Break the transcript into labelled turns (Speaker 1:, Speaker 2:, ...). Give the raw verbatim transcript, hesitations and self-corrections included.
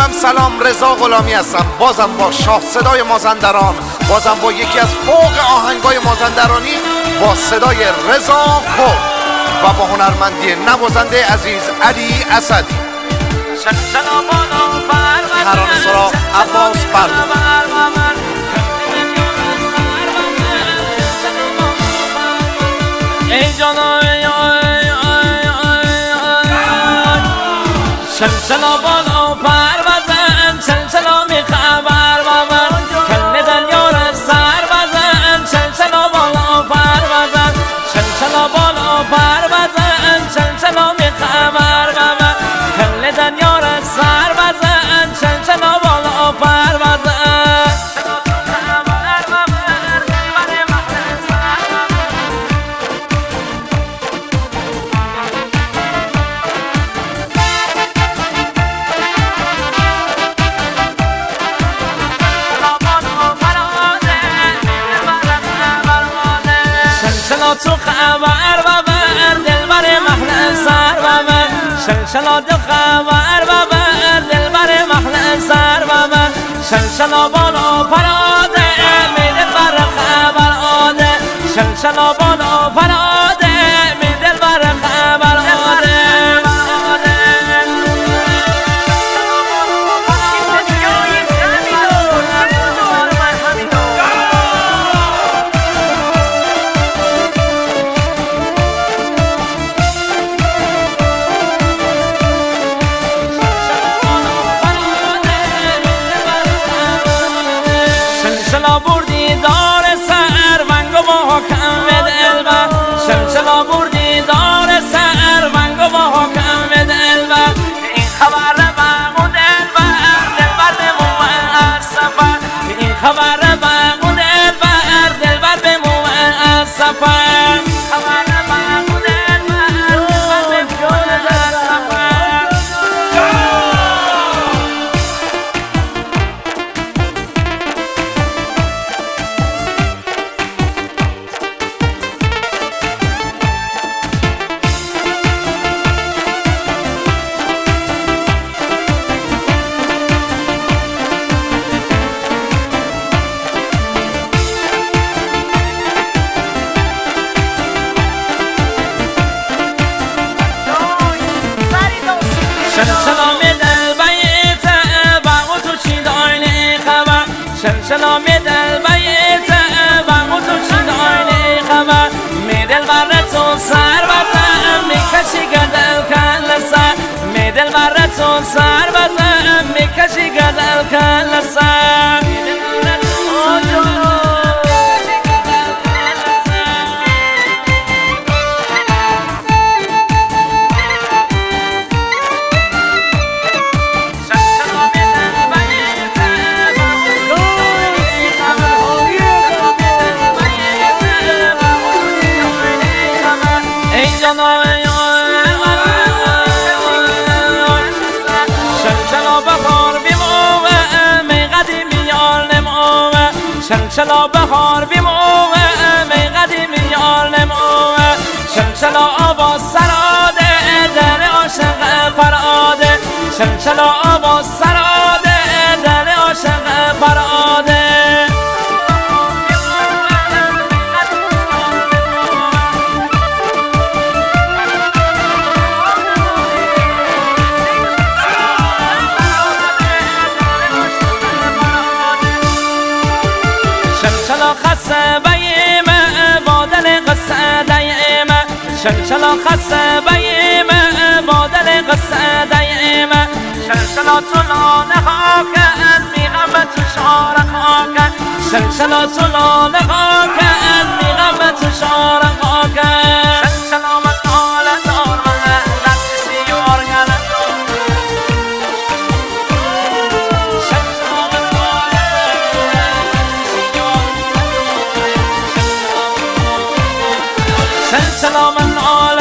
Speaker 1: من سلام، رضا غلامی هستم. بازم با شاه صدای مازندران، بازم با یکی از فوق آهنگای مازندرانی با صدای رضا کرد و با هنرمندی نوازنده عزیز علی اسدی. ترانه سرا عباس بردو.
Speaker 2: ای جانم چلچلا بالا پر بزن، چلچلا می خبر بزن، کل دنیا را سر بزن، چلچلا بالا پر بزن، چلچلا بالا پر بزن، چلچلا می خبر بزن، کل دنیا را سر بزن، چلچلا بالا پر بزن. تو خبر ببر دلبر محل سر ببر، شلشلا دل خبر ببر دلبر محل سر ببر، شلشلا بالا پراده می دلبر خبر آده، شلشلا بالا پراده می دلبر خبر آده. شلشلا بردی دار سر ونگ و محکم دلبر، شلشلا بردی دار سر ونگ و محکم دلبر، این خبر بگو دلبر دلبر بمو از سفر، این خبر بگو دلبر دلبر بمو از سفر، خبر بگو دلبر دلبر بمو از سفر. شلشلا می دل بیت باغو تو چی داری خبر، شلشلا می دل بیت باغو تو چی داری خبر، می دل بر تو سر بزن می کشی گدل کل سر، می دل بر تو سر بزن می کشی گدل کل سر. شلشلا بهار بیموه می قدیمیان نموه، شلشلا بهار بیموه می قدیمیان نموه، شلشلا آواز سراده دل عاشق فراده، شلشلا آواز سراده دل عاشق فراده. شلشلا خسته بیمه بادل قصه دیمه، شلشلا خسته بیمه بادل قصه دیمه، شلشلا طولانه خاکن میغم تو شار خاکن، شلشلا طولانه خاکن میغم تو شار خاکن. شلشلا من حالا دار من لطسی یار گلن شلشلا من حالا